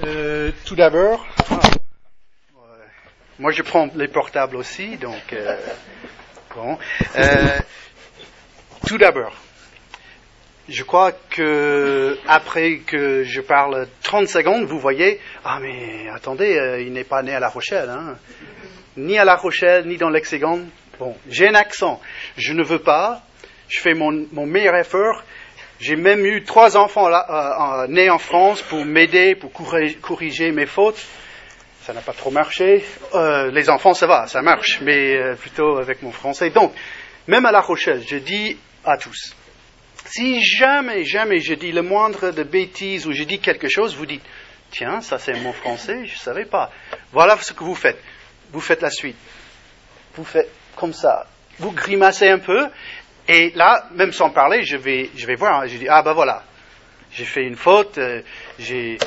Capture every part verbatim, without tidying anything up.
Euh, tout d'abord, ah, ouais. Moi je prends les portables aussi, donc euh, bon. Euh, tout d'abord, je crois que après que je parle trente secondes, vous voyez, ah mais attendez, euh, il n'est pas né à La Rochelle, hein, ni à La Rochelle, ni dans l'Hexagone. Bon, j'ai un accent, je ne veux pas, je fais mon, mon meilleur effort. J'ai même eu trois enfants là, euh, nés en France pour m'aider, pour corriger, corriger mes fautes. Ça n'a pas trop marché. Euh, les enfants, ça va, ça marche, mais euh, plutôt avec mon français. Donc, même à La Rochelle, je dis à tous, si jamais, jamais je dis le moindre de bêtises ou je dis quelque chose, vous dites, tiens, ça c'est mon français, je ne savais pas. Voilà ce que vous faites. Vous faites la suite. Vous faites comme ça. Vous grimacez un peu. Et là, même sans parler, je vais, je vais voir. Hein, je dis, ah ben voilà, j'ai fait une faute, euh, j'ai,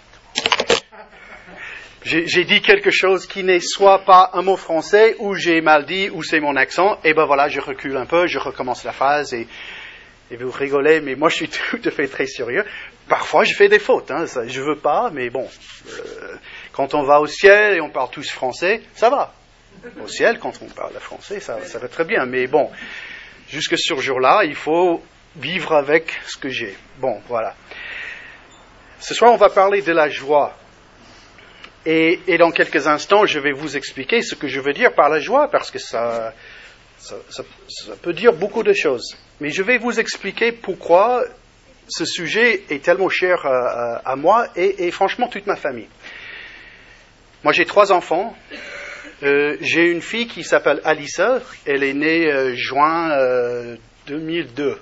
j'ai, j'ai dit quelque chose qui n'est soit pas un mot français, ou j'ai mal dit, ou c'est mon accent. Et ben voilà, je recule un peu, je recommence la phrase, et, et vous rigolez, mais moi je suis tout à fait très sérieux. Parfois, je fais des fautes, hein, ça, je veux pas, mais bon, euh, quand on va au ciel et on parle tous français, ça va. Au ciel, quand on parle français, ça, ça va très bien, mais bon. Jusque ce jour-là, il faut vivre avec ce que j'ai. Bon, voilà. Ce soir, on va parler de la joie. Et, et dans quelques instants, je vais vous expliquer ce que je veux dire par la joie, parce que ça, ça, ça, ça peut dire beaucoup de choses. Mais je vais vous expliquer pourquoi ce sujet est tellement cher à, à moi et, et franchement toute ma famille. Moi, j'ai trois enfants. Euh, j'ai une fille qui s'appelle Alissa, elle est née euh, juin euh, deux mille deux.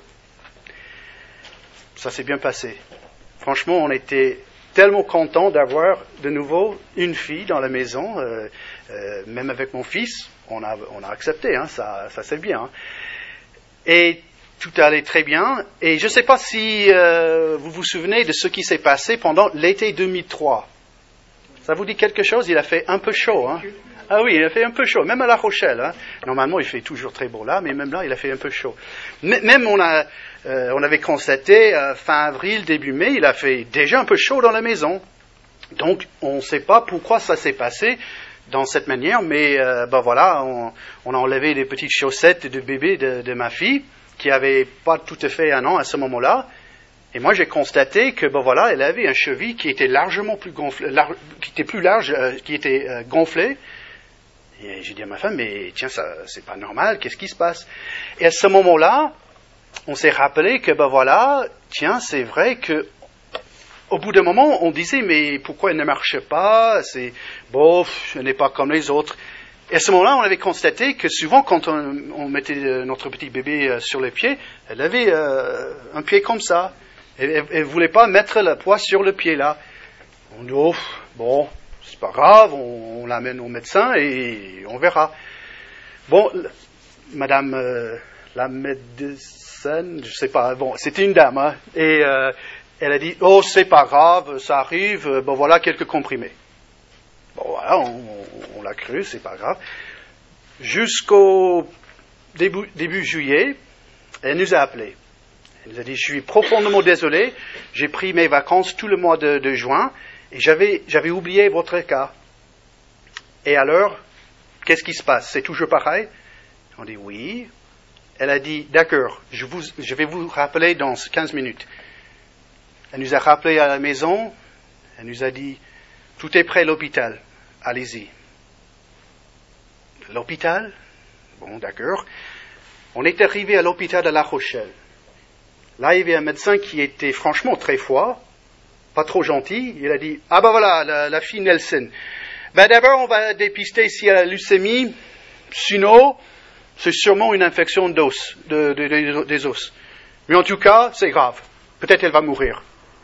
Ça s'est bien passé. Franchement, on était tellement contents d'avoir de nouveau une fille dans la maison, euh, euh, même avec mon fils, on a, on a accepté, hein, ça, ça c'est bien. Hein. Et tout allait très bien, et je ne sais pas si euh, vous vous souvenez de ce qui s'est passé pendant l'été deux mille trois. Ça vous dit quelque chose? Il a fait un peu chaud, hein? Ah oui, il a fait un peu chaud, même à La Rochelle. Hein. Normalement, il fait toujours très beau là, mais même là, il a fait un peu chaud. Même on, a, euh, on avait constaté, euh, fin avril, début mai, il a fait déjà un peu chaud dans la maison. Donc, on ne sait pas pourquoi ça s'est passé dans cette manière, mais euh, ben voilà, on, on a enlevé les petites chaussettes de bébé de, de ma fille, qui avait pas tout à fait un an à ce moment-là. Et moi, j'ai constaté que, ben voilà, elle avait un cheville qui était largement plus gonflé, lar- qui était plus large, euh, qui était euh, gonflé. Et j'ai dit à ma femme, mais tiens, ça, c'est pas normal, qu'est-ce qui se passe? Et à ce moment-là, on s'est rappelé que, ben voilà, tiens, c'est vrai que, au bout d'un moment, on disait, mais pourquoi elle ne marche pas? C'est, bof, elle n'est pas comme les autres. Et à ce moment-là, on avait constaté que souvent, quand on, on mettait notre petit bébé sur les pieds, elle avait euh, un pied comme ça. Elle ne voulait pas mettre le poids sur le pied là. On dit, oh, bon, c'est pas grave, on, on l'amène au médecin et on verra. Bon, madame euh, la médecine, je sais pas, bon, c'était une dame, hein, et euh, elle a dit, oh, c'est pas grave, ça arrive, bon voilà quelques comprimés. Bon voilà, on, on, on l'a cru, c'est pas grave. Jusqu'au début, début juillet, elle nous a appelés. Elle nous a dit, je suis profondément désolé, j'ai pris mes vacances tout le mois de, de juin, et j'avais, j'avais oublié votre cas. Et alors, qu'est-ce qui se passe? C'est toujours pareil? On dit oui. Elle a dit, d'accord, je, vous, je vais vous rappeler dans quinze minutes. Elle nous a rappelé à la maison, elle nous a dit, tout est prêt à l'hôpital, allez-y. L'hôpital? Bon, d'accord. On est arrivé à l'hôpital de La Rochelle. Là, il y avait un médecin qui était franchement très froid, pas trop gentil. Il a dit, ah ben voilà, la, la fille Nelson. Ben d'abord, on va dépister si elle a leucémie. Sinon, c'est sûrement une infection d'os, de, de, de, des os. Mais en tout cas, c'est grave. Peut-être elle va mourir.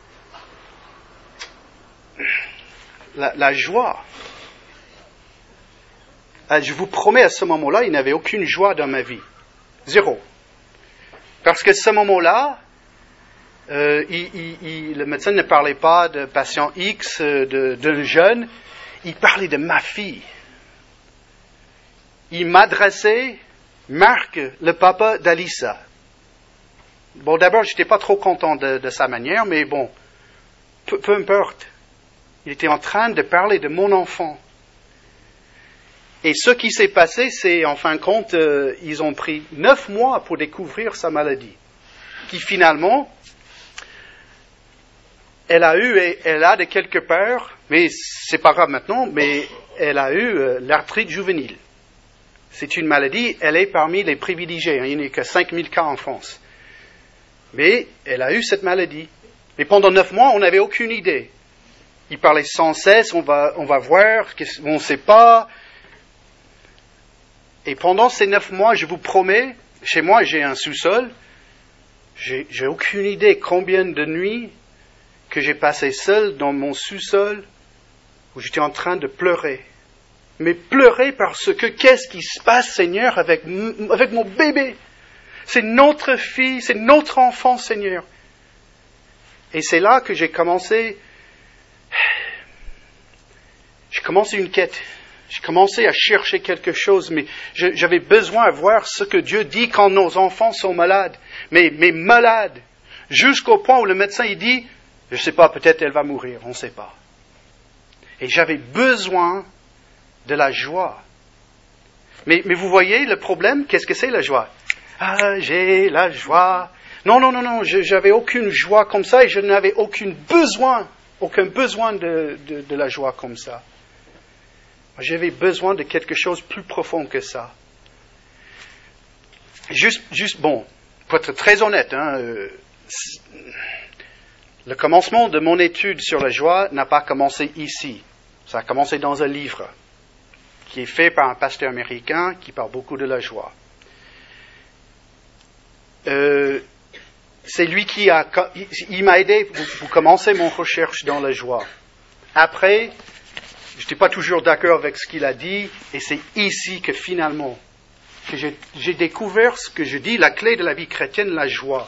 La, la joie. Je vous promets, à ce moment-là, il n'y avait aucune joie dans ma vie. Zéro. Parce qu'à ce moment-là, euh, il, il, il, le médecin ne parlait pas de patient X, de, d'un jeune, il parlait de ma fille. Il m'adressait, Marc, le papa d'Alissa. Bon, d'abord, je n'étais pas trop content de, de sa manière, mais bon, peu, peu importe. Il était en train de parler de mon enfant. Et ce qui s'est passé, c'est, en fin de compte, euh, ils ont pris neuf mois pour découvrir sa maladie, qui finalement, elle a eu, et elle a de quelque part, mais c'est pas grave maintenant, mais elle a eu euh, l'arthrite juvénile. C'est une maladie, elle est parmi les privilégiés, hein, il n'y a que cinq mille cas en France. Mais elle a eu cette maladie. Mais pendant neuf mois, on n'avait aucune idée. Il parlait sans cesse, on va, on va voir, on ne sait pas. Et pendant ces neuf mois, je vous promets, chez moi j'ai un sous-sol, j'ai, j'ai aucune idée combien de nuits que j'ai passé seul dans mon sous-sol où j'étais en train de pleurer. Mais pleurer parce que qu'est-ce qui se passe, Seigneur, avec, avec mon bébé? C'est notre fille, c'est notre enfant, Seigneur. Et c'est là que j'ai commencé, j'ai commencé une quête. J'ai commencé à chercher quelque chose, mais je, j'avais besoin de voir ce que Dieu dit quand nos enfants sont malades. Mais, mais malades. Jusqu'au point où le médecin il dit, je ne sais pas, peut-être elle va mourir, on ne sait pas. Et j'avais besoin de la joie. Mais, mais vous voyez le problème, qu'est-ce que c'est la joie? Ah, j'ai la joie. Non, non, non, non, je n'avais aucune joie comme ça et je n'avais aucun besoin, aucun besoin de, de, de la joie comme ça. J'avais besoin de quelque chose de plus profond que ça. Juste, juste bon, pour être très honnête, hein, euh, le commencement de mon étude sur la joie n'a pas commencé ici. Ça a commencé dans un livre qui est fait par un pasteur américain qui parle beaucoup de la joie. Euh, c'est lui qui a, il m'a aidé pour, pour commencer mon recherche dans la joie. Après, je n'étais pas toujours d'accord avec ce qu'il a dit, et c'est ici que finalement, que j'ai, j'ai découvert ce que je dis, la clé de la vie chrétienne, la joie.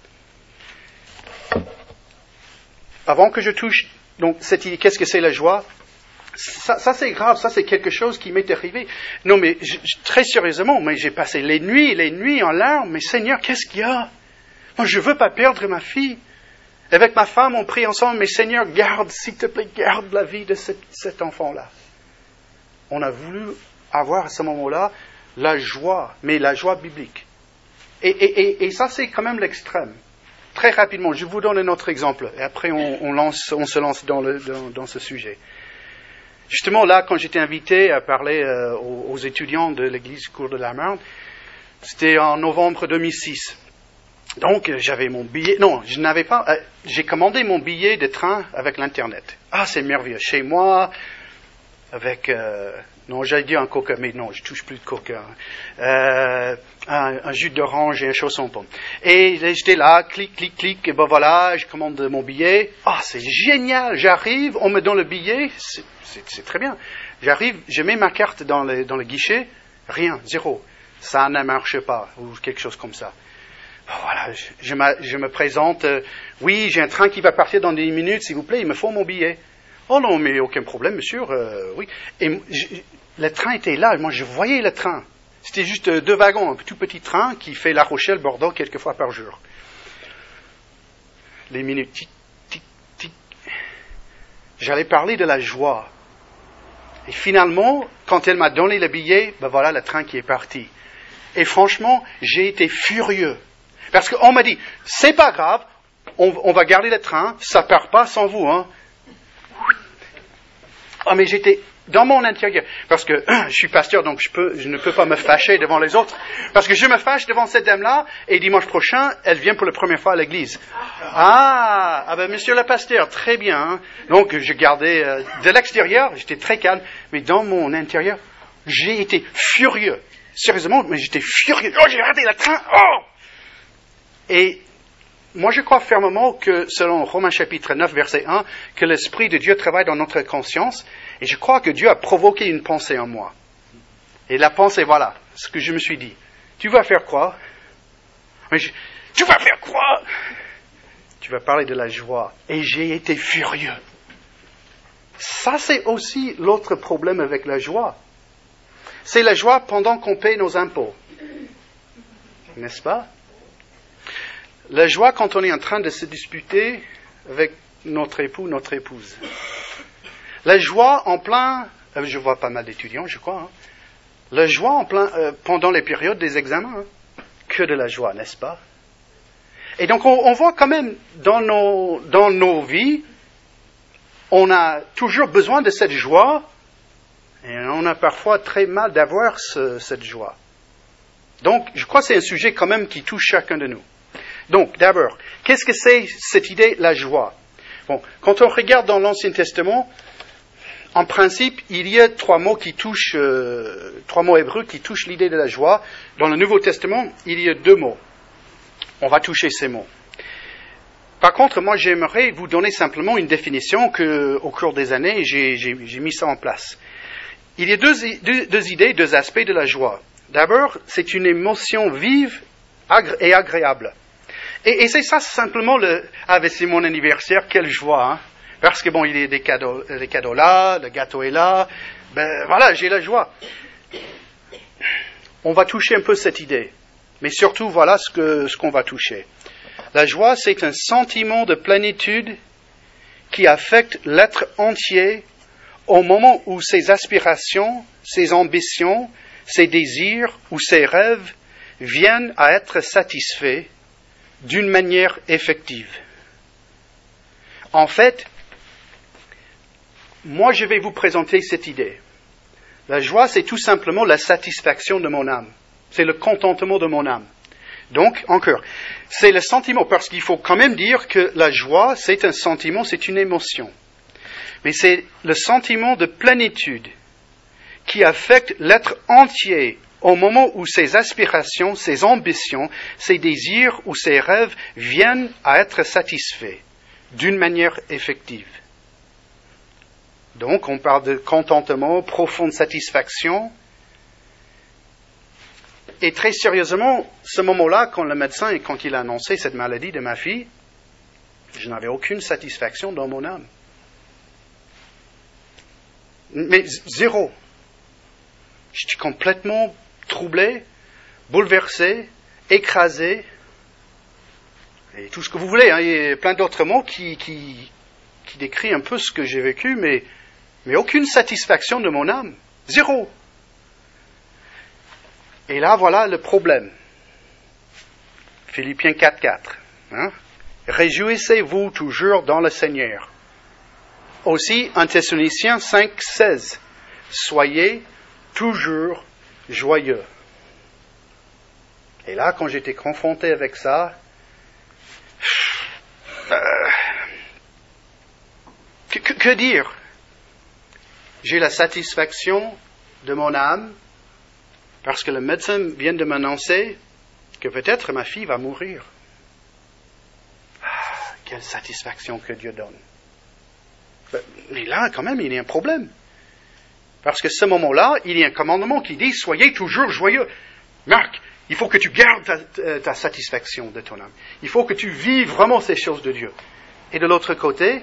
Avant que je touche, donc, cette idée, qu'est-ce que c'est la joie? Ça, ça c'est grave, ça c'est quelque chose qui m'est arrivé. Non mais, je, très sérieusement, mais j'ai passé les nuits, les nuits en larmes, mais Seigneur, qu'est-ce qu'il y a? Moi, je ne veux pas perdre ma fille. Avec ma femme, on prie ensemble, mais Seigneur, garde, s'il te plaît, garde la vie de cet, cet enfant-là. On a voulu avoir à ce moment-là la joie, mais la joie biblique. Et, et, et, et ça, c'est quand même l'extrême. Très rapidement, je vous donne un autre exemple, et après on, on, lance, on se lance dans, le, dans, dans ce sujet. Justement, là, quand j'étais invité à parler euh, aux, aux étudiants de l'église Cours de la Marne, c'était en novembre deux mille six. Donc, j'avais mon billet... Non, je n'avais pas... Euh, j'ai commandé mon billet de train avec l'Internet. Ah, c'est merveilleux. Chez moi, avec... Euh, non, j'allais dire un coca, mais non, je touche plus de coca. Euh, un, un jus d'orange et un chausson pomme. Et j'étais là, clic, clic, clic, et ben voilà, je commande mon billet. Ah, c'est génial. J'arrive, on me donne le billet. C'est, c'est, c'est très bien. J'arrive, je mets ma carte dans le, dans le guichet. Rien, zéro. Ça ne marche pas, ou quelque chose comme ça. Voilà, je, je, je me présente, euh, oui, j'ai un train qui va partir dans dix minutes, s'il vous plaît, il me faut mon billet. Oh non, mais aucun problème, monsieur, euh, oui. Et je, le train était là, moi je voyais le train. C'était juste deux wagons, un tout petit train qui fait La Rochelle-Bordeaux quelques fois par jour. Les minutes, tic, tic, tic. J'allais parler de la joie. Et finalement, quand elle m'a donné le billet, ben voilà le train qui est parti. Et franchement, j'ai été furieux. Parce qu'on m'a dit, c'est pas grave, on, on va garder le train, ça part pas sans vous, hein. Ah, mais j'étais dans mon intérieur, parce que euh, je suis pasteur, donc je, peux, je ne peux pas me fâcher devant les autres, parce que je me fâche devant cette dame-là, et dimanche prochain, elle vient pour la première fois à l'église. Ah, ah ben monsieur le pasteur, très bien. Hein. Donc je gardais, euh, de l'extérieur, j'étais très calme, mais dans mon intérieur, j'ai été furieux. Sérieusement, mais j'étais furieux. Oh, j'ai raté le train. Oh! Et moi, je crois fermement que, selon Romains chapitre neuf, verset un, que l'Esprit de Dieu travaille dans notre conscience. Et je crois que Dieu a provoqué une pensée en moi. Et la pensée, voilà, ce que je me suis dit. Tu vas faire quoi? Mais je, tu vas faire quoi? Tu vas parler de la joie. Et j'ai été furieux. Ça, c'est aussi l'autre problème avec la joie. C'est la joie pendant qu'on paye nos impôts. N'est-ce pas? La joie quand on est en train de se disputer avec notre époux, notre épouse. La joie en plein, euh, je vois pas mal d'étudiants, je crois, hein. La joie en plein, euh, pendant les périodes des examens, hein. Que de la joie, n'est-ce pas? Et donc on, on voit quand même dans nos, dans nos vies, on a toujours besoin de cette joie, et on a parfois très mal d'avoir ce, cette joie. Donc, je crois que c'est un sujet quand même qui touche chacun de nous. Donc, d'abord, qu'est-ce que c'est cette idée, la joie? Bon, quand on regarde dans l'Ancien Testament, en principe, il y a trois mots qui touchent, euh, trois mots hébreux qui touchent l'idée de la joie. Dans le Nouveau Testament, il y a deux mots. On va toucher ces mots. Par contre, moi, j'aimerais vous donner simplement une définition que, au cours des années, j'ai, j'ai, j'ai mis ça en place. Il y a deux, deux, deux idées, deux aspects de la joie. D'abord, c'est une émotion vive et agréable. Et, et c'est ça simplement le... Ah, ben c'est mon anniversaire, quelle joie, hein. Parce que bon, il y a des cadeaux, des cadeaux là, le gâteau est là, ben voilà, j'ai la joie. On va toucher un peu cette idée. Mais surtout, voilà ce, que, ce qu'on va toucher. La joie, c'est un sentiment de plénitude qui affecte l'être entier au moment où ses aspirations, ses ambitions, ses désirs ou ses rêves viennent à être satisfaits d'une manière effective. En fait, moi je vais vous présenter cette idée. La joie, c'est tout simplement la satisfaction de mon âme. C'est le contentement de mon âme. Donc, encore, c'est le sentiment, parce qu'il faut quand même dire que la joie, c'est un sentiment, c'est une émotion. Mais c'est le sentiment de plénitude qui affecte l'être entier au moment où ses aspirations, ses ambitions, ses désirs ou ses rêves viennent à être satisfaits d'une manière effective. Donc, on parle de contentement, profonde satisfaction. Et très sérieusement, ce moment-là, quand le médecin, quand il a annoncé cette maladie de ma fille, je n'avais aucune satisfaction dans mon âme. Mais zéro. J'étais complètement troublé, bouleversé, écrasé, et tout ce que vous voulez. Hein. Il y a plein d'autres mots qui, qui, qui décrivent un peu ce que j'ai vécu, mais, mais aucune satisfaction de mon âme. Zéro. Et là, voilà le problème. Philippiens quatre quatre. Hein? Réjouissez-vous toujours dans le Seigneur. Aussi, un Thessaloniciens cinq seize. Soyez toujours joyeux. Et là, quand j'étais confronté avec ça, euh, que, que, que dire? J'ai la satisfaction de mon âme, parce que le médecin vient de m'annoncer que peut-être ma fille va mourir. Ah, quelle satisfaction que Dieu donne. Mais là, quand même, il y a un problème. Parce que ce moment-là, il y a un commandement qui dit « Soyez toujours joyeux ». Marc, il faut que tu gardes ta, ta satisfaction de ton âme. Il faut que tu vives vraiment ces choses de Dieu. Et de l'autre côté,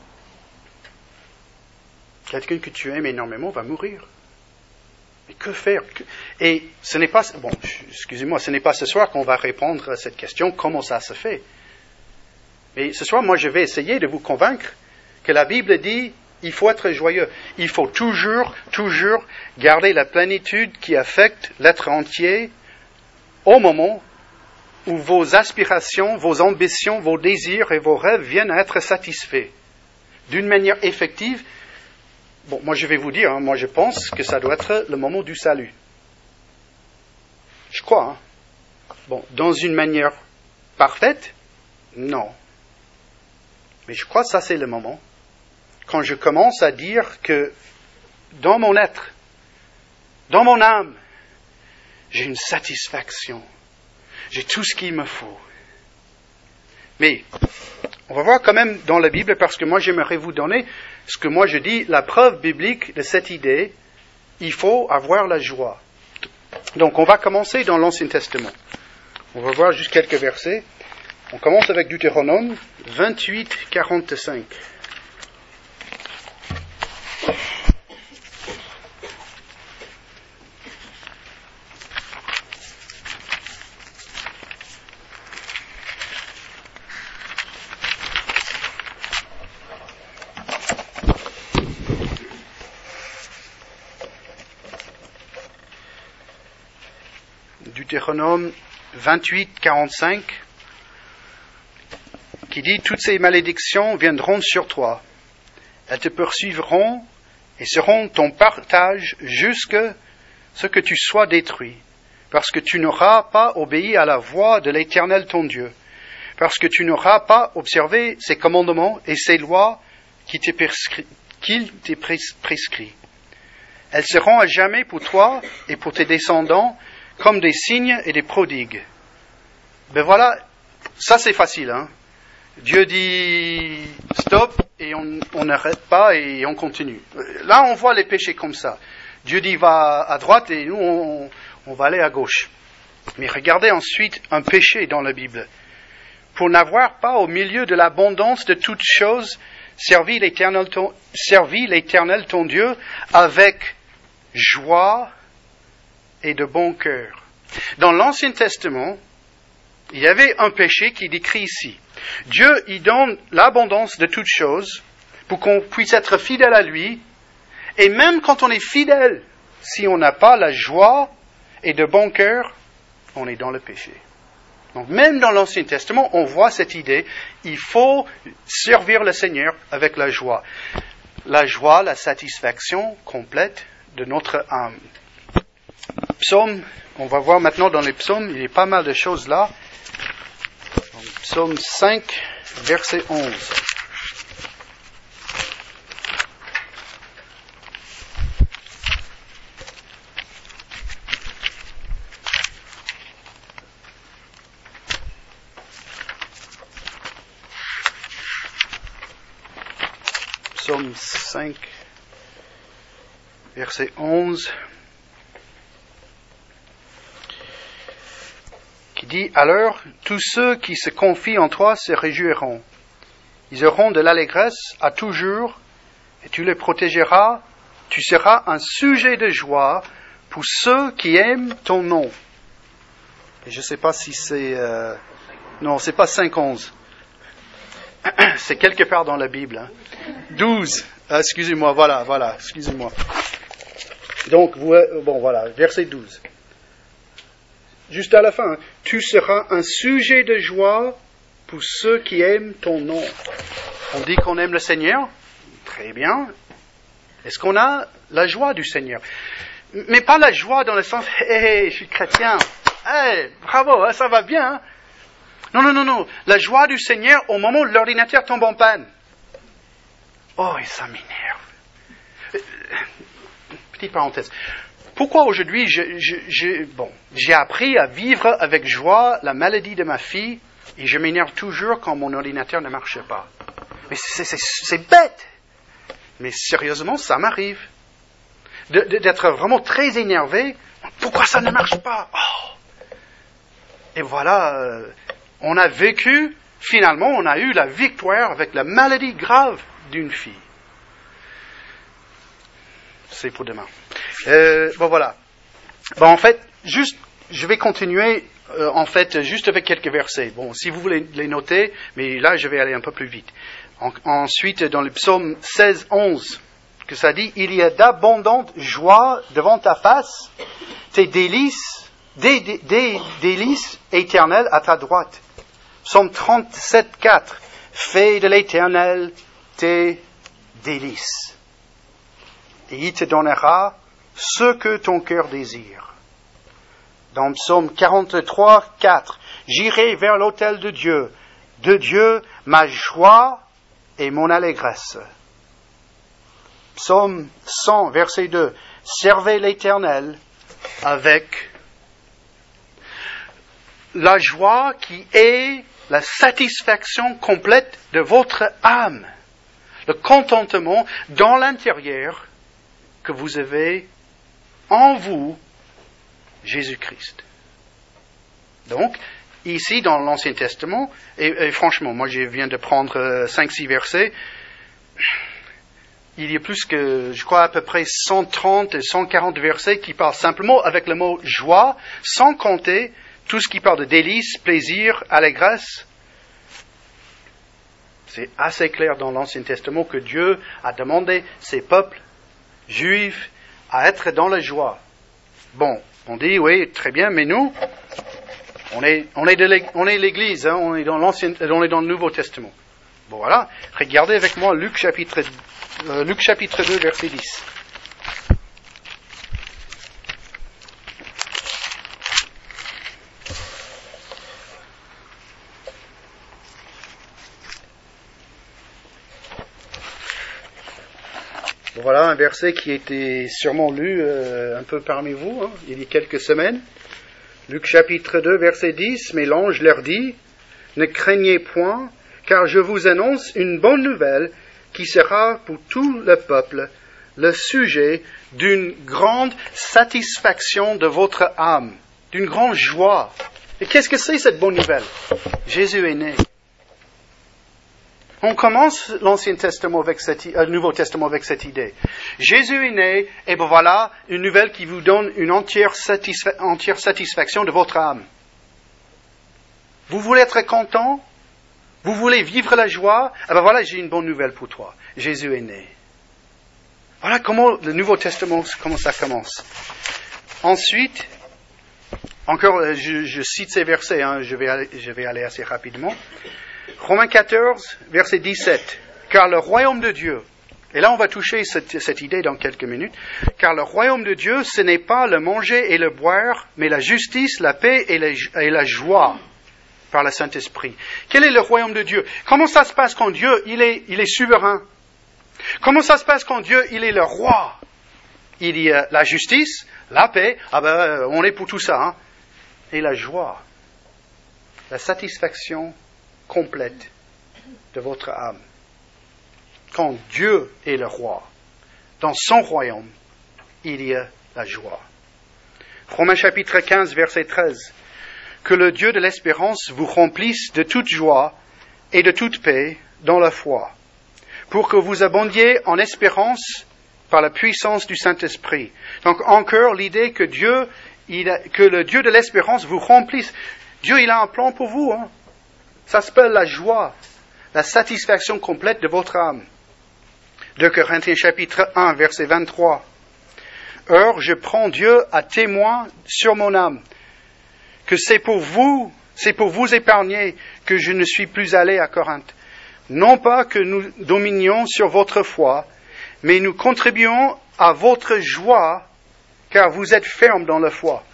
quelqu'un que tu aimes énormément va mourir. Mais que faire? Et ce n'est pas, bon, excusez-moi, ce n'est pas ce soir qu'on va répondre à cette question, comment ça se fait. Mais ce soir, moi, je vais essayer de vous convaincre que la Bible dit, il faut être joyeux. Il faut toujours, toujours garder la plénitude qui affecte l'être entier au moment où vos aspirations, vos ambitions, vos désirs et vos rêves viennent à être satisfaits d'une manière effective. Bon, moi je vais vous dire, hein, moi je pense que ça doit être le moment du salut. Je crois. Hein. Bon, dans une manière parfaite, non. Mais je crois que ça c'est le moment. Quand je commence à dire que dans mon être, dans mon âme, j'ai une satisfaction. J'ai tout ce qu'il me faut. Mais on va voir quand même dans la Bible, parce que moi j'aimerais vous donner ce que moi je dis, la preuve biblique de cette idée, il faut avoir la joie. Donc on va commencer dans l'Ancien Testament. On va voir juste quelques versets. On commence avec Deutéronome vingt-huit quarante-cinq. Deutéronome vingt-huit, quarante-cinq, qui dit « Toutes ces malédictions viendront sur toi. Elles te poursuivront et seront ton partage jusqu'à ce que tu sois détruit, parce que tu n'auras pas obéi à la voix de l'Éternel ton Dieu, parce que tu n'auras pas observé ses commandements et ses lois qui t'est prescrit, qu'il t'est prescrit. Elles seront à jamais pour toi et pour tes descendants comme des signes et des prodigues. » Ben voilà, ça c'est facile, hein. Dieu dit stop et on n'arrête pas et on continue. Là on voit les péchés comme ça. Dieu dit va à droite et nous on, on va aller à gauche. Mais regardez ensuite un péché dans la Bible. Pour n'avoir pas au milieu de l'abondance de toutes choses servi l'Éternel ton, servi l'Éternel ton Dieu avec joie et de bon cœur. Dans l'Ancien Testament, il y avait un péché qui est décrit ici. Dieu y donne l'abondance de toutes choses pour qu'on puisse être fidèle à lui. Et même quand on est fidèle, si on n'a pas la joie et de bon cœur, on est dans le péché. Donc même dans l'Ancien Testament, on voit cette idée, il faut servir le Seigneur avec la joie. La joie, la satisfaction complète de notre âme. Psaume, on va voir maintenant dans les psaumes, il y a pas mal de choses là. Donc, psaume cinq, verset onze. Psaume cinq, verset onze, qui dit « Alors, tous ceux qui se confient en toi se réjouiront. Ils auront de l'allégresse à toujours, et tu les protégeras. Tu seras un sujet de joie pour ceux qui aiment ton nom. » Et je ne sais pas si c'est... Euh, non, c'est pas cinq onze. C'est quelque part dans la Bible. Hein. douze. Ah, excusez-moi, voilà, voilà, excusez-moi. Donc, vous, bon, voilà, verset douze. Juste à la fin. Tu seras un sujet de joie pour ceux qui aiment ton nom. On dit qu'on aime le Seigneur. Très bien. Est-ce qu'on a la joie du Seigneur? Mais pas la joie dans le sens, hé, hey, je suis chrétien. Hé, hey, bravo, hein, ça va bien. Hein? Non, non, non, non. La joie du Seigneur au moment où l'ordinateur tombe en panne. Oh, et ça m'énerve. Petite parenthèse. Pourquoi aujourd'hui, je, je, je, bon, j'ai appris à vivre avec joie la maladie de ma fille et je m'énerve toujours quand mon ordinateur ne marche pas. Mais c'est, c'est, c'est bête. Mais sérieusement, ça m'arrive. De, de, d'être vraiment très énervé. Pourquoi ça ne marche pas? Oh. Et voilà... Euh, On a vécu, finalement, on a eu la victoire avec la maladie grave d'une fille. C'est pour demain. Euh, bon, voilà. Bon, en fait, juste, je vais continuer, euh, en fait, juste avec quelques versets. Bon, si vous voulez les noter, mais là, je vais aller un peu plus vite. En, ensuite, dans le psaume seize, onze, que ça dit, « Il y a d'abondantes joies devant ta face, tes délices, des, des, des délices éternelles à ta droite. » Psaume trente-sept, quatre. Fais de l'Éternel tes délices. Et il te donnera ce que ton cœur désire. Dans Psaume quarante-trois, quatre. J'irai vers l'autel de Dieu. De Dieu, ma joie et mon allégresse. Psaume cent, verset deux. Servez l'Éternel avec la joie qui est la satisfaction complète de votre âme, le contentement dans l'intérieur que vous avez en vous, Jésus-Christ. Donc, ici dans l'Ancien Testament, et, et franchement, moi je viens de prendre cinq six versets, il y a plus que, je crois, à peu près cent trente et cent quarante versets qui parlent simplement avec le mot joie, sans compter tout ce qui parle de délices, plaisir, allégresse. C'est assez clair dans l'Ancien Testament que Dieu a demandé ses peuples juifs à être dans la joie. Bon, On dit, oui, très bien, mais nous, on est, on est, de l'Église, on est l'Église, hein, on est dans l'Ancien, on est dans le Nouveau Testament. Bon, voilà. Regardez avec moi Luc chapitre, euh, Luc chapitre deux, verset dix. Voilà un verset qui a été sûrement lu euh, un peu parmi vous, hein, il y a quelques semaines. Luc chapitre deux, verset dix, mais l'ange leur dit, « Ne craignez point, car je vous annonce une bonne nouvelle qui sera pour tout le peuple le sujet d'une grande satisfaction de votre âme, d'une grande joie. » Et qu'est-ce que c'est cette bonne nouvelle? Jésus est né. On commence l'Ancien Testament avec cette, euh, le Nouveau Testament avec cette idée. Jésus est né, et ben voilà une nouvelle qui vous donne une entière, satisfa- entière satisfaction de votre âme. Vous voulez être content? Vous voulez vivre la joie? Eh ben voilà, j'ai une bonne nouvelle pour toi. Jésus est né. Voilà comment le Nouveau Testament, comment ça commence. Ensuite, encore, je, je cite ces versets, hein, je vais aller, je vais aller assez rapidement. Romains quatorze, verset dix-sept. Car le royaume de Dieu, et là on va toucher cette, cette idée dans quelques minutes, car le royaume de Dieu, ce n'est pas le manger et le boire, mais la justice, la paix et la, et la joie par le Saint-Esprit. Quel est le royaume de Dieu? Comment ça se passe quand Dieu, il est, il est souverain? Comment ça se passe quand Dieu, il est le roi? Il y a la justice, la paix, ah ben on est pour tout ça, hein? Et la joie, la satisfaction complète de votre âme. Quand Dieu est le roi, dans son royaume, il y a la joie. Romains chapitre quinze, verset treize. Que le Dieu de l'espérance vous remplisse de toute joie et de toute paix dans la foi, pour que vous abondiez en espérance par la puissance du Saint-Esprit. Donc encore l'idée que Dieu, il a, que le Dieu de l'espérance vous remplisse. Dieu, il a un plan pour vous, hein. Ça s'appelle la joie, la satisfaction complète de votre âme. deux Corinthiens chapitre un, verset vingt-trois. Or, je prends Dieu à témoin sur mon âme, que c'est pour vous, c'est pour vous épargner que je ne suis plus allé à Corinthe. Non pas que nous dominions sur votre foi, mais nous contribuons à votre joie, car vous êtes fermes dans la foi.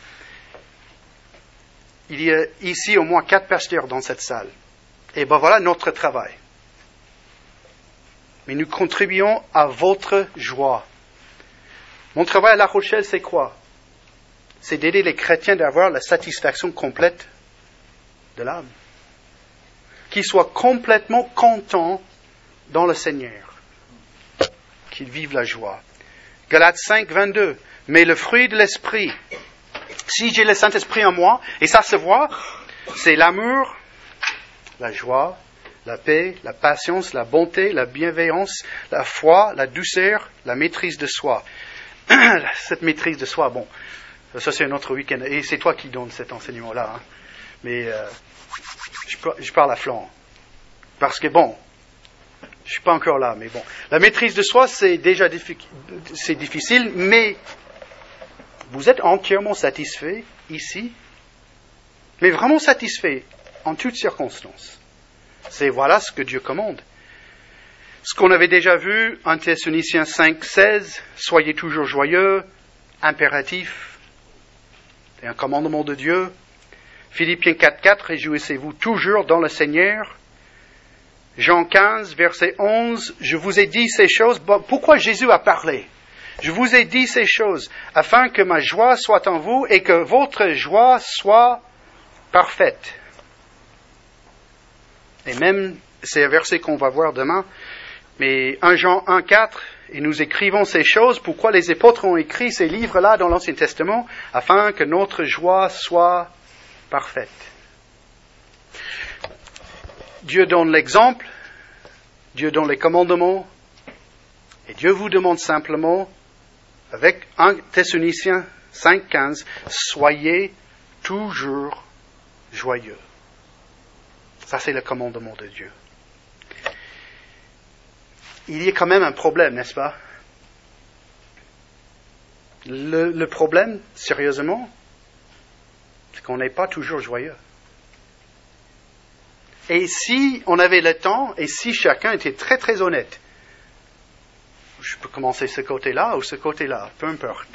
Il y a ici au moins quatre pasteurs dans cette salle. Et ben voilà notre travail. Mais nous contribuons à votre joie. Mon travail à La Rochelle, c'est quoi? C'est d'aider les chrétiens d'avoir la satisfaction complète de l'âme. Qu'ils soient complètement contents dans le Seigneur. Qu'ils vivent la joie. Galates cinq, vingt-deux. Mais le fruit de l'esprit, si j'ai le Saint-Esprit en moi, et ça se voit, c'est l'amour, la joie, la paix, la patience, la bonté, la bienveillance, la foi, la douceur, la maîtrise de soi. Cette maîtrise de soi, bon, ça c'est un autre week-end, et c'est toi qui donnes cet enseignement-là. Hein. Mais euh, je, je parle à flanc. Parce que bon, je suis pas encore là, mais bon. La maîtrise de soi, c'est déjà diffi- c'est difficile, mais vous êtes entièrement satisfait ici, mais vraiment satisfait en toutes circonstances. C'est voilà ce que Dieu commande. Ce qu'on avait déjà vu, un Thessaloniciens cinq, seize, soyez toujours joyeux, impératif, c'est un commandement de Dieu. Philippiens quatre, quatre, réjouissez-vous toujours dans le Seigneur. Jean quinze, verset onze, je vous ai dit ces choses. Pourquoi Jésus a parlé? Je vous ai dit ces choses afin que ma joie soit en vous et que votre joie soit parfaite. Et même, c'est un verset qu'on va voir demain, mais un Jean un, quatre, et nous écrivons ces choses, pourquoi les apôtres ont écrit ces livres-là dans l'Ancien Testament, afin que notre joie soit parfaite. Dieu donne l'exemple, Dieu donne les commandements, et Dieu vous demande simplement, avec un Thessaloniciens cinq, quinze, soyez toujours joyeux. Ça, c'est le commandement de Dieu. Il y a quand même un problème, n'est-ce pas? Le, le problème, sérieusement, qu'on n'est pas toujours joyeux. Et si on avait le temps, et si chacun était très très honnête, je peux commencer ce côté-là ou ce côté-là, peu importe.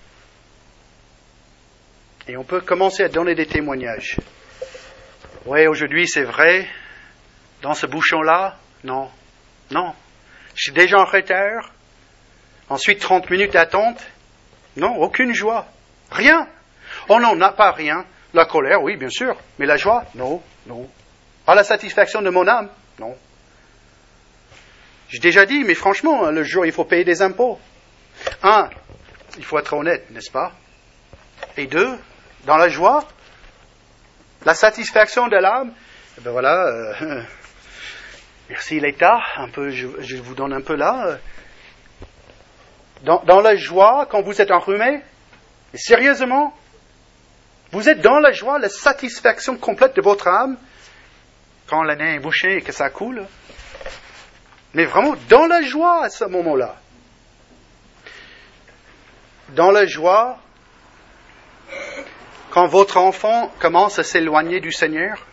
Et on peut commencer à donner des témoignages. Oui, aujourd'hui c'est vrai, dans ce bouchon-là, non, non. Je suis déjà en retard, ensuite trente minutes d'attente, non, aucune joie, rien. Oh non, on n'a pas rien. La colère, oui, bien sûr, mais la joie, non, non. Ah, la satisfaction de mon âme, non. J'ai déjà dit, mais franchement, le jour, il faut payer des impôts. Un, il faut être honnête, n'est-ce pas? Et deux, dans la joie, la satisfaction de l'âme, eh ben voilà, euh, merci l'État, un peu, je, je vous donne un peu là. Dans, dans la joie, quand vous êtes enrhumé, et sérieusement, vous êtes dans la joie, la satisfaction complète de votre âme, quand le nez est bouché et que ça coule. Mais vraiment, dans la joie à ce moment-là. Dans la joie, quand votre enfant commence à s'éloigner du Seigneur.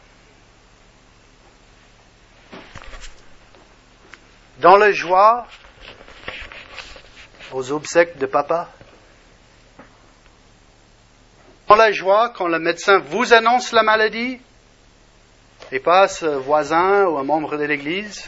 Dans la joie, aux obsèques de papa. Dans la joie, quand le médecin vous annonce la maladie, et pas ce voisin ou un membre de l'Église.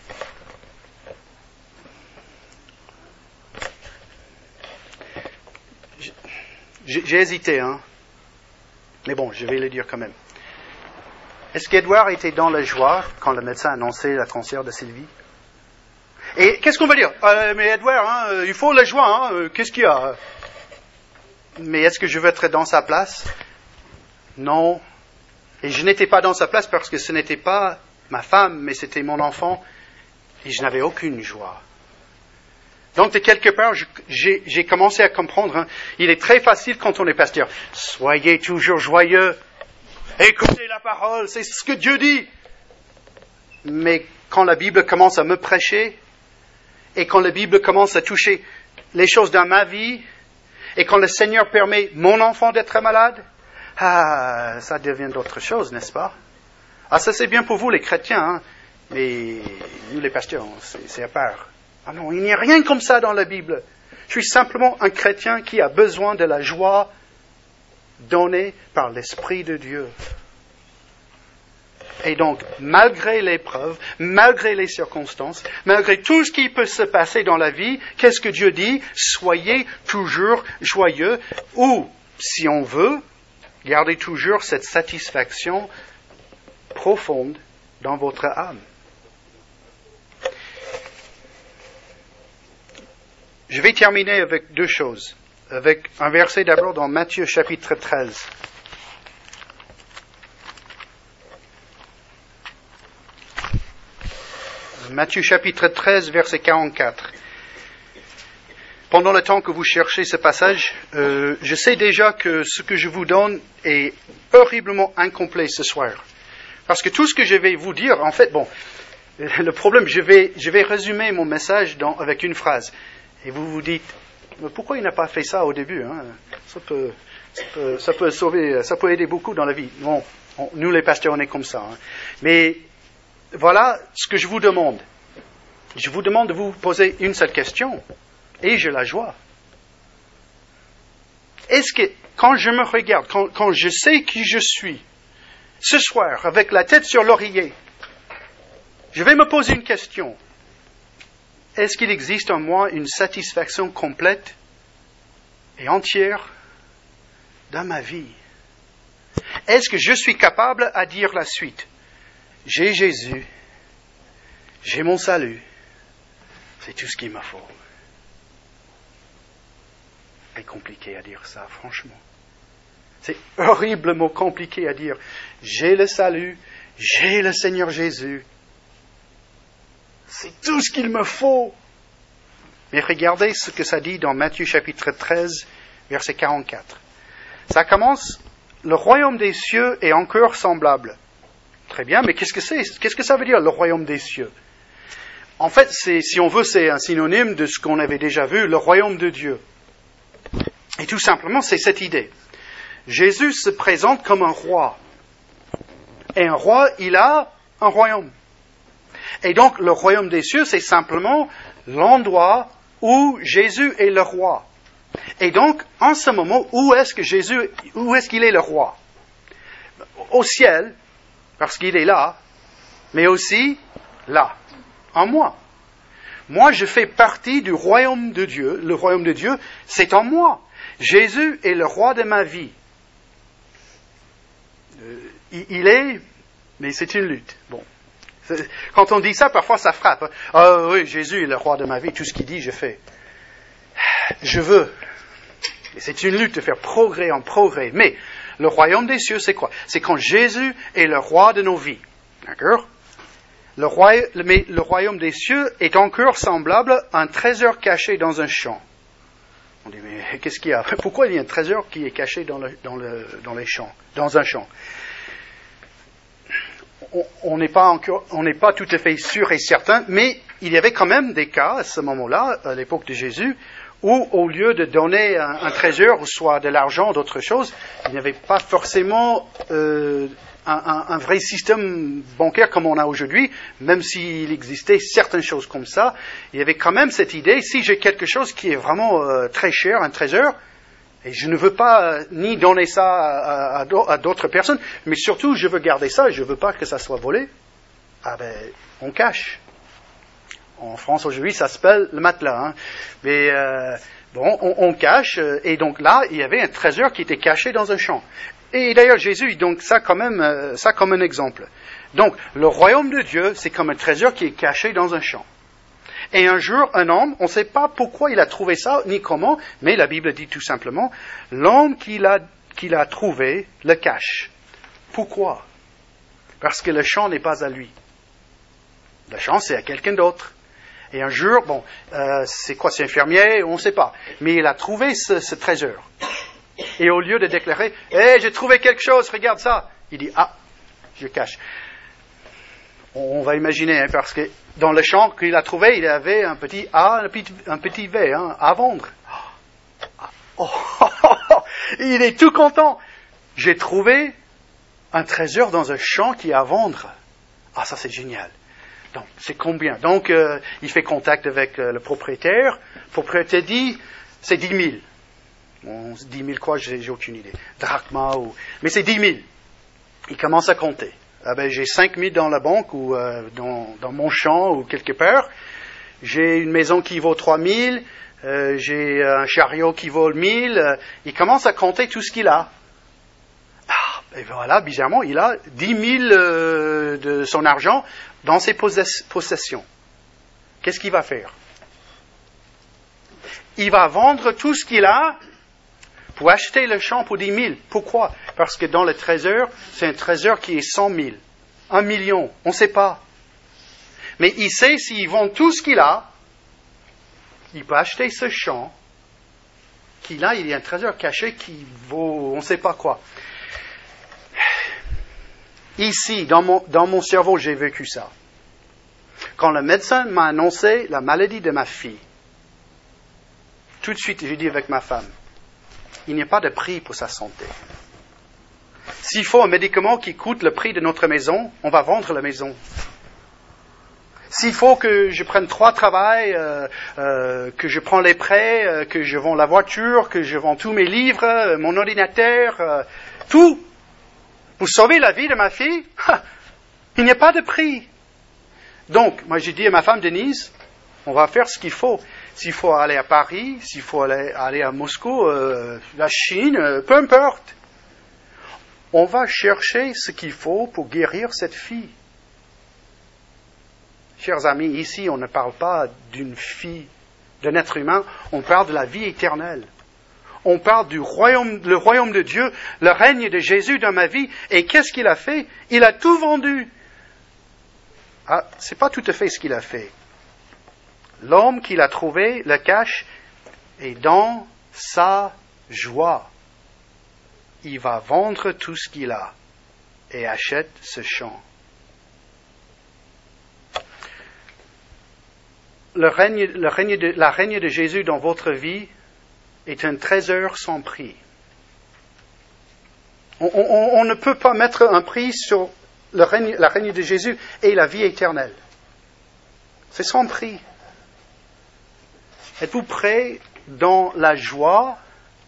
J'ai, j'ai hésité, hein. Mais bon, je vais le dire quand même. Est-ce qu'Edouard était dans la joie quand le médecin annonçait le cancer de Sylvie? Et qu'est-ce qu'on va dire? euh, Mais Edouard, hein, il faut la joie, hein, qu'est-ce qu'il y a? Mais est-ce que je veux être dans sa place? Non. Et je n'étais pas dans sa place parce que ce n'était pas ma femme, mais c'était mon enfant. Et je n'avais aucune joie. Donc, de quelque part, je, j'ai, j'ai commencé à comprendre. Hein, il est très facile quand on est pasteur. Soyez toujours joyeux. Écoutez la parole, c'est ce que Dieu dit. Mais quand la Bible commence à me prêcher, et quand la Bible commence à toucher les choses dans ma vie, et quand le Seigneur permet mon enfant d'être malade, ah, ça devient d'autres choses, n'est-ce pas? Ah, ça c'est bien pour vous les chrétiens, hein, mais nous les pasteurs, c'est, c'est à part. Ah non, il n'y a rien comme ça dans la Bible. Je suis simplement un chrétien qui a besoin de la joie donnée par l'Esprit de Dieu. Et donc, malgré l'épreuve, malgré les circonstances, malgré tout ce qui peut se passer dans la vie, qu'est-ce que Dieu dit? Soyez toujours joyeux, ou, si on veut, gardez toujours cette satisfaction profonde dans votre âme. Je vais terminer avec deux choses. Avec un verset d'abord dans Matthieu chapitre treize. Matthieu chapitre treize, verset quarante-quatre. Pendant le temps que vous cherchez ce passage, euh, je sais déjà que ce que je vous donne est horriblement incomplet ce soir. Parce que tout ce que je vais vous dire, en fait, bon, le problème, je vais, je vais résumer mon message dans, avec une phrase. Et vous vous dites, mais pourquoi il n'a pas fait ça au début, hein? ça, peut, ça, peut, ça peut sauver, ça peut aider beaucoup dans la vie. Bon, on, nous les pasteurs, on est comme ça. Hein. Mais voilà ce que je vous demande. Je vous demande de vous poser une seule question. Ai-je la joie? Est-ce que, quand je me regarde, quand, quand je sais qui je suis, ce soir, avec la tête sur l'oreiller, je vais me poser une question. Est-ce qu'il existe en moi une satisfaction complète et entière dans ma vie? Est-ce que je suis capable à dire la suite? J'ai Jésus, j'ai mon salut, c'est tout ce qu'il me faut. C'est compliqué à dire ça, franchement. C'est horriblement compliqué à dire. J'ai le salut, j'ai le Seigneur Jésus. C'est tout ce qu'il me faut. Mais regardez ce que ça dit dans Matthieu chapitre treize, verset quarante-quatre. Ça commence, le royaume des cieux est encore semblable. Très bien, mais qu'est-ce que c'est? Qu'est-ce que ça veut dire, le royaume des cieux? En fait, c'est, si on veut, c'est un synonyme de ce qu'on avait déjà vu, le royaume de Dieu. Et tout simplement, c'est cette idée. Jésus se présente comme un roi. Et un roi, il a un royaume. Et donc, le royaume des cieux, c'est simplement l'endroit où Jésus est le roi. Et donc, en ce moment, où est-ce que Jésus, où est-ce qu'il est le roi? Au ciel, parce qu'il est là, mais aussi là, en moi. Moi, je fais partie du royaume de Dieu. Le royaume de Dieu, c'est en moi. Jésus est le roi de ma vie. Euh, il est, mais c'est une lutte. Bon. Quand on dit ça, parfois ça frappe. Ah oui, Jésus est le roi de ma vie. Tout ce qu'il dit, je fais. Je veux. Et c'est une lutte de faire progrès en progrès. Mais le royaume des cieux, c'est quoi? C'est quand Jésus est le roi de nos vies. D'accord? Le, roi, mais le royaume des cieux est encore semblable à un trésor caché dans un champ. On dit, mais qu'est-ce qu'il y a? Pourquoi il y a un trésor qui est caché dans, le, dans, le, dans les champs, dans un champ? On n'est pas encore, on n'est pas tout à fait sûr et certain, mais il y avait quand même des cas à ce moment-là, à l'époque de Jésus, où au lieu de donner un, un trésor, soit de l'argent, d'autres choses, il n'y avait pas forcément euh, un, un, un vrai système bancaire comme on a aujourd'hui, même s'il existait certaines choses comme ça. Il y avait quand même cette idée, si j'ai quelque chose qui est vraiment euh, très cher, un trésor, et je ne veux pas euh, ni donner ça à, à, à d'autres personnes, mais surtout je veux garder ça, je ne veux pas que ça soit volé, ah ben, on cache. En France aujourd'hui, ça s'appelle le matelas. Hein. Mais euh, bon, on, on cache. Et donc là, il y avait un trésor qui était caché dans un champ. Et d'ailleurs, Jésus, donc ça quand même, euh, ça comme un exemple. Donc, le royaume de Dieu, c'est comme un trésor qui est caché dans un champ. Et un jour, un homme, on ne sait pas pourquoi il a trouvé ça, ni comment, mais la Bible dit tout simplement, l'homme qu'il a, qu'il a trouvé le cache. Pourquoi? Parce que le champ n'est pas à lui. Le champ, c'est à quelqu'un d'autre. Et un jour, bon, euh, c'est quoi, c'est un fermier, on ne sait pas. Mais il a trouvé ce, ce trésor. Et au lieu de déclarer, « Hé, hey, j'ai trouvé quelque chose, regarde ça !» Il dit, « Ah, je cache. » On va imaginer, hein, parce que dans le champ qu'il a trouvé, il avait un petit A, un petit, un petit V, hein, à vendre. Oh, oh, oh, oh, il est tout content. J'ai trouvé un trésor dans un champ qui est à vendre. Ah, ça c'est génial. Donc, c'est combien? Donc, euh, il fait contact avec euh, le propriétaire. Le propriétaire dit, c'est dix mille. Bon, dix mille quoi, j'ai, j'ai aucune idée. Drachma ou... Mais c'est dix mille. Il commence à compter. Ah ben, j'ai cinq mille dans la banque ou euh, dans, dans mon champ ou quelque part. J'ai une maison qui vaut trois mille. Euh, j'ai un chariot qui vaut mille. Euh, il commence à compter tout ce qu'il a. Ah, et voilà, bizarrement, il a dix mille euh, de son argent dans ses possessions. Qu'est-ce qu'il va faire? Il va vendre tout ce qu'il a pour acheter le champ pour dix mille. Pourquoi? Parce que dans le trésor, c'est un trésor qui est cent mille, un million, on ne sait pas. Mais il sait s'il vend tout ce qu'il a, il peut acheter ce champ, qu'il a, il y a un trésor caché qui vaut on ne sait pas quoi. Ici, dans mon, dans mon cerveau, j'ai vécu ça. Quand le médecin m'a annoncé la maladie de ma fille, tout de suite, j'ai dit avec ma femme, il n'y a pas de prix pour sa santé. S'il faut un médicament qui coûte le prix de notre maison, on va vendre la maison. S'il faut que je prenne trois travails, euh, euh, que je prends les prêts, euh, que je vends la voiture, que je vends tous mes livres, euh, mon ordinateur, euh, tout, pour sauver la vie de ma fille, ha, il n'y a pas de prix. Donc, moi j'ai dit à ma femme Denise, on va faire ce qu'il faut. S'il faut aller à Paris, s'il faut aller, aller à Moscou, euh, la Chine, euh, peu importe. On va chercher ce qu'il faut pour guérir cette fille. Chers amis, ici on ne parle pas d'une fille, d'un être humain, on parle de la vie éternelle. On parle du royaume, le royaume de Dieu, le règne de Jésus dans ma vie. Et qu'est-ce qu'il a fait? Il a tout vendu. Ah, c'est pas tout à fait ce qu'il a fait. L'homme qu'il a trouvé, le cache, et dans sa joie, il va vendre tout ce qu'il a et achète ce champ. Le règne, le règne de, la règne de Jésus dans votre vie est un trésor sans prix. On, on, on ne peut pas mettre un prix sur le règne, la règne de Jésus et la vie éternelle. C'est sans prix. Êtes-vous prêts dans la joie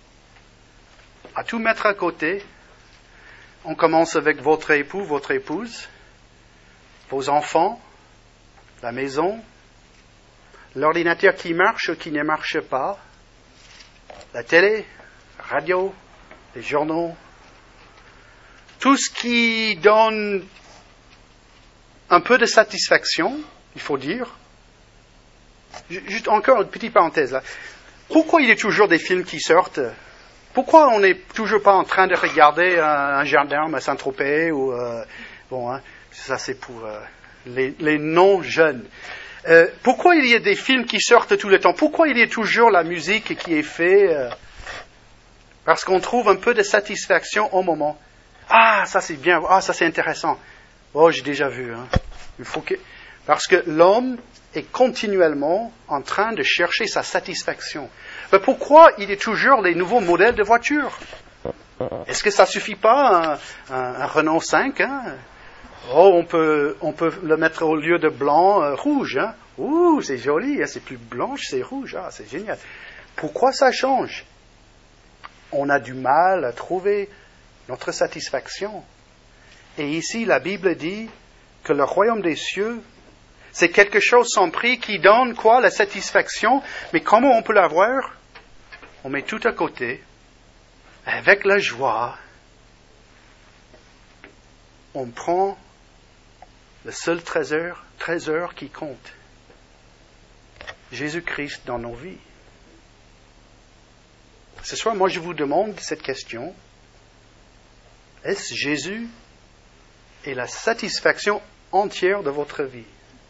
à tout mettre à côté? On commence avec votre époux, votre épouse, vos enfants, la maison, l'ordinateur qui marche ou qui ne marche pas, la télé, la radio, les journaux, tout ce qui donne un peu de satisfaction, il faut dire. Juste encore une petite parenthèse là. Pourquoi il y a toujours des films qui sortent? Pourquoi on n'est toujours pas en train de regarder un, un gendarme à Saint-Tropez ou euh, bon, hein, ça c'est pour euh, les, les non-jeunes. Euh, pourquoi il y a des films qui sortent tout le temps? Pourquoi il y a toujours la musique qui est faite? euh, Parce qu'on trouve un peu de satisfaction au moment. Ah, ça c'est bien. Ah, ça c'est intéressant. Oh, j'ai déjà vu. Hein. Il faut que... Parce que l'homme est continuellement en train de chercher sa satisfaction. Mais pourquoi il y a toujours les nouveaux modèles de voitures? Est-ce que ça suffit pas, un, un, un Renault cinq hein? Oh, on peut, on peut le mettre au lieu de blanc, euh, rouge. Hein? Ouh, c'est joli, hein? C'est plus blanche, c'est rouge. Ah, c'est génial. Pourquoi ça change? On a du mal à trouver notre satisfaction. Et ici, la Bible dit que le royaume des cieux, c'est quelque chose sans prix qui donne quoi? La satisfaction. Mais comment on peut l'avoir? On met tout à côté, avec la joie. On prend le seul trésor, trésor qui compte. Jésus-Christ dans nos vies. Ce soir, moi je vous demande cette question. Est-ce Jésus et la satisfaction entière de votre vie?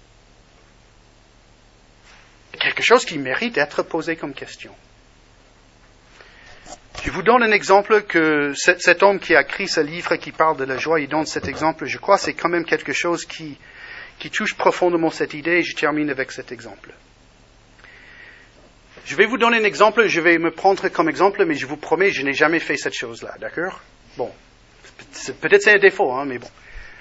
Quelque chose qui mérite d'être posé comme question. Je vous donne un exemple que cet, cet homme qui a écrit ce livre qui parle de la joie, il donne cet exemple. Je crois que c'est quand même quelque chose qui, qui touche profondément cette idée et je termine avec cet exemple. Je vais vous donner un exemple, je vais me prendre comme exemple, mais je vous promets, je n'ai jamais fait cette chose-là, d'accord? Bon, c'est, peut-être c'est un défaut, hein, mais bon.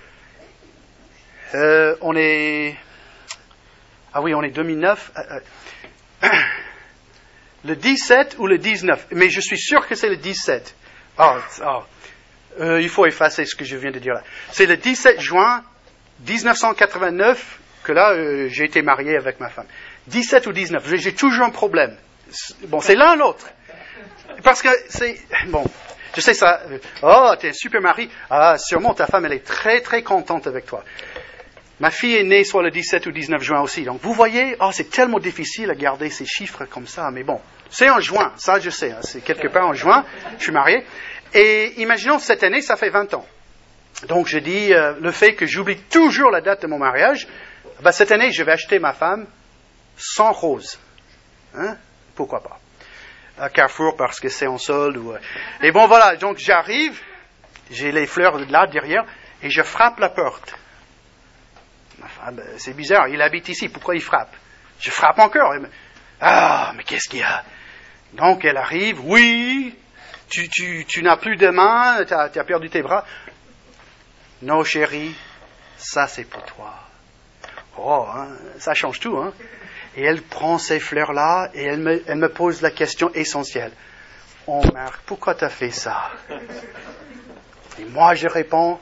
Euh, on est... Ah oui, on est deux mille neuf. Euh, euh, le dix-sept ou le dix-neuf. Mais je suis sûr que c'est le dix-sept. Oh, oh. Euh, il faut effacer ce que je viens de dire là. C'est le dix-sept juin dix-neuf cent quatre-vingt-neuf que là, euh, j'ai été marié avec ma femme. dix-sept ou dix-neuf. J'ai, j'ai toujours un problème. Bon, c'est l'un l'autre. Parce que c'est... Bon, je sais ça. Oh, t'es un super mari. Ah, sûrement ta femme, elle est très, très contente avec toi. Ma fille est née soit le dix-sept ou dix-neuf juin aussi. Donc, vous voyez, oh, c'est tellement difficile à garder ces chiffres comme ça. Mais bon, c'est en juin. Ça, je sais. Hein, c'est quelque part en juin. Je suis marié. Et imaginons, cette année, ça fait vingt ans. Donc, je dis, euh, le fait que j'oublie toujours la date de mon mariage, ben, cette année, je vais acheter ma femme sans rose. Hein? Pourquoi pas? À Carrefour, parce que c'est en solde. Ou... Et bon, voilà. Donc, j'arrive. J'ai les fleurs là, derrière. Et je frappe la porte. Ah ben, c'est bizarre, il habite ici, pourquoi il frappe? Je frappe encore. Me... Ah, mais qu'est-ce qu'il y a? Donc elle arrive, oui, tu, tu, tu n'as plus de main, tu as perdu tes bras. Non, chérie, ça c'est pour toi. Oh, hein, ça change tout. Hein. Et elle prend ces fleurs-là et elle me, elle me pose la question essentielle. Oh Marc, pourquoi tu as fait ça? Et moi je réponds...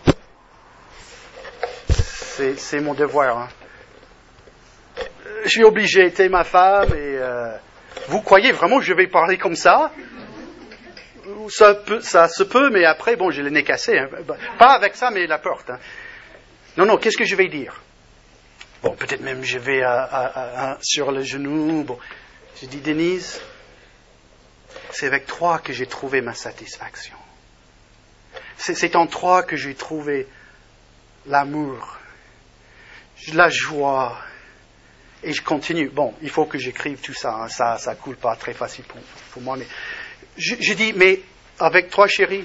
C'est, c'est mon devoir. Hein. Je suis obligé, t'es ma femme et euh, vous croyez vraiment que je vais parler comme ça? Ça, peut, ça se peut, mais après, bon, j'ai le nez cassé. Hein. Pas avec ça, mais la porte. Hein. Non, non, qu'est-ce que je vais dire? Bon, peut-être même je vais à, à, à, sur le genou. Bon, je dis, Denise, c'est avec toi que j'ai trouvé ma satisfaction. C'est, c'est en toi que j'ai trouvé l'amour. La joie, et je continue. Bon, il faut que j'écrive tout ça, hein. ça, ça coule pas très facile pour, pour moi. Mais je, je dis, mais avec toi, chérie,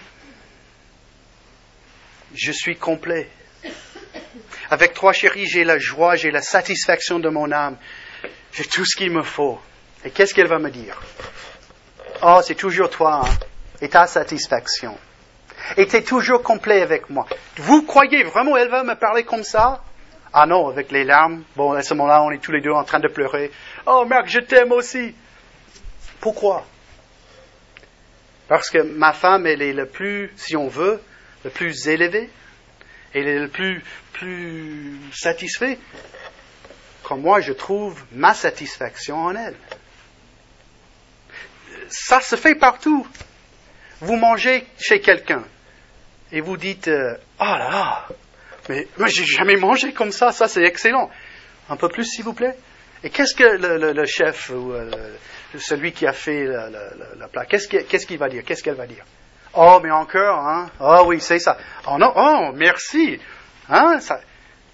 je suis complet. Avec toi, chérie, j'ai la joie, j'ai la satisfaction de mon âme, j'ai tout ce qu'il me faut. Et qu'est-ce qu'elle va me dire? Oh, c'est toujours toi, hein, et ta satisfaction. était toujours complet avec moi. Vous croyez vraiment elle va me parler comme ça? Ah non, avec les larmes. Bon, à ce moment-là, on est tous les deux en train de pleurer. Oh, Marc, je t'aime aussi. Pourquoi? Parce que ma femme, elle est le plus, si on veut, le plus élevée. Elle est le plus, plus satisfait. Quand moi, je trouve ma satisfaction en elle. Ça se fait partout. Vous mangez chez quelqu'un et vous dites euh, « Ah là là, mais moi j'ai jamais mangé comme ça, ça c'est excellent. » Un peu plus s'il vous plaît. Et qu'est-ce que le, le, le chef ou euh, le, celui qui a fait le, le, le plat, qu'est-ce qu'il, qu'est-ce qu'il va dire? Qu'est-ce qu'elle va dire? Oh, mais encore, hein? Oh oui, c'est ça. Oh non, oh, merci. Hein? Ça...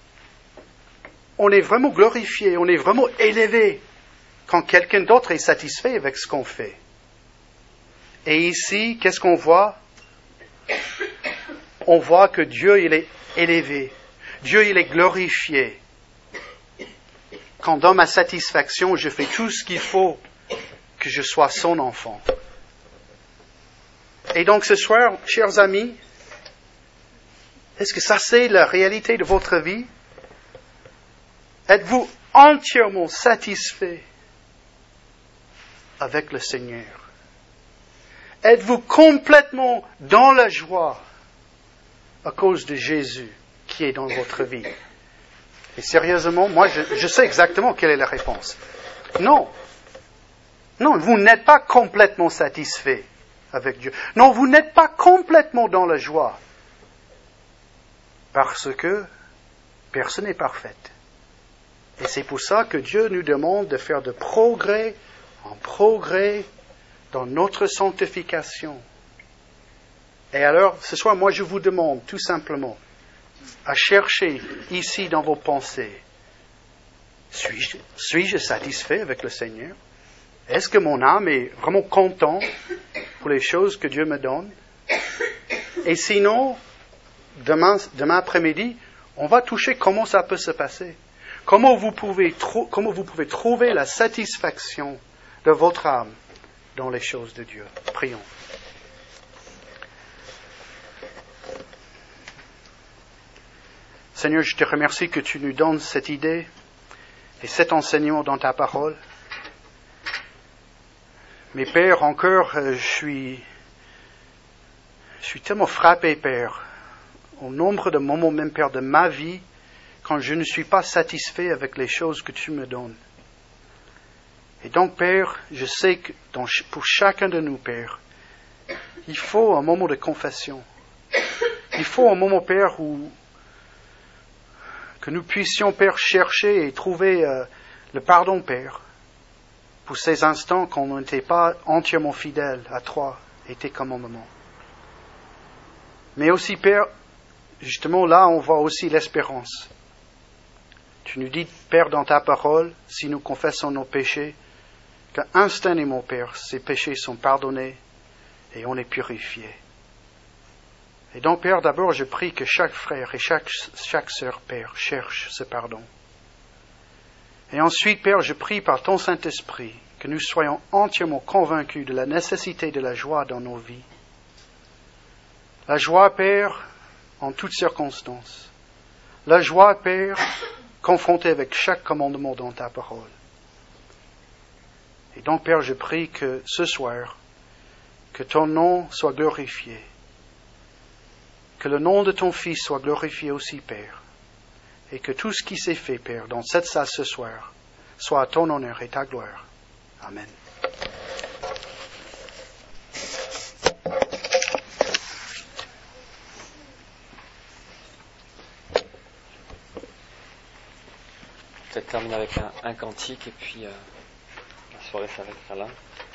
On est vraiment glorifié, on est vraiment élevé quand quelqu'un d'autre est satisfait avec ce qu'on fait. Et ici, qu'est-ce qu'on voit? On voit que Dieu, il est élevé. Dieu, il est glorifié. Quand dans ma satisfaction, je fais tout ce qu'il faut que je sois son enfant. Et donc ce soir, chers amis, est-ce que ça c'est la réalité de votre vie? Êtes-vous entièrement satisfait avec le Seigneur? Êtes-vous complètement dans la joie à cause de Jésus qui est dans votre vie? Et sérieusement, moi, je, je sais exactement quelle est la réponse. Non. Non, vous n'êtes pas complètement satisfait avec Dieu. Non, vous n'êtes pas complètement dans la joie. Parce que personne n'est parfait. Et c'est pour ça que Dieu nous demande de faire de progrès en progrès dans notre sanctification. Et alors, ce soir, moi, je vous demande tout simplement à chercher ici dans vos pensées, suis-je, suis-je satisfait avec le Seigneur? Est-ce que mon âme est vraiment contente pour les choses que Dieu me donne? Et sinon, demain, demain après-midi, on va toucher comment ça peut se passer. Comment vous pouvez, tro- comment vous pouvez trouver la satisfaction de votre âme dans les choses de Dieu. Prions. Seigneur, je te remercie que tu nous donnes cette idée et cet enseignement dans ta parole. Mais Père, encore, euh, je suis, je suis tellement frappé, Père, au nombre de moments, même, Père, de ma vie, quand je ne suis pas satisfait avec les choses que tu me donnes. Et donc, Père, je sais que dans, pour chacun de nous, Père, il faut un moment de confession. Il faut un moment, Père, où que nous puissions, Père, chercher et trouver euh, le pardon, Père, pour ces instants qu'on n'était pas entièrement fidèles à toi et tes commandements. Mais aussi, Père, justement là, on voit aussi l'espérance. Tu nous dis, Père, dans ta parole, si nous confessons nos péchés, qu'instantanément, Père, ces péchés sont pardonnés et on est purifié. Et donc, Père, d'abord, je prie que chaque frère et chaque, chaque sœur, Père, cherche ce pardon. Et ensuite, Père, je prie par ton Saint-Esprit que nous soyons entièrement convaincus de la nécessité de la joie dans nos vies. La joie, Père, en toutes circonstances. La joie, Père, confrontée avec chaque commandement dans ta parole. Et donc, Père, je prie que ce soir, que ton nom soit glorifié. Que le nom de ton Fils soit glorifié aussi, Père. Et que tout ce qui s'est fait, Père, dans cette salle ce soir, soit à ton honneur et ta gloire. Amen. Peut-être terminer avec un, un cantique et puis euh, la soirée s'arrêtera là.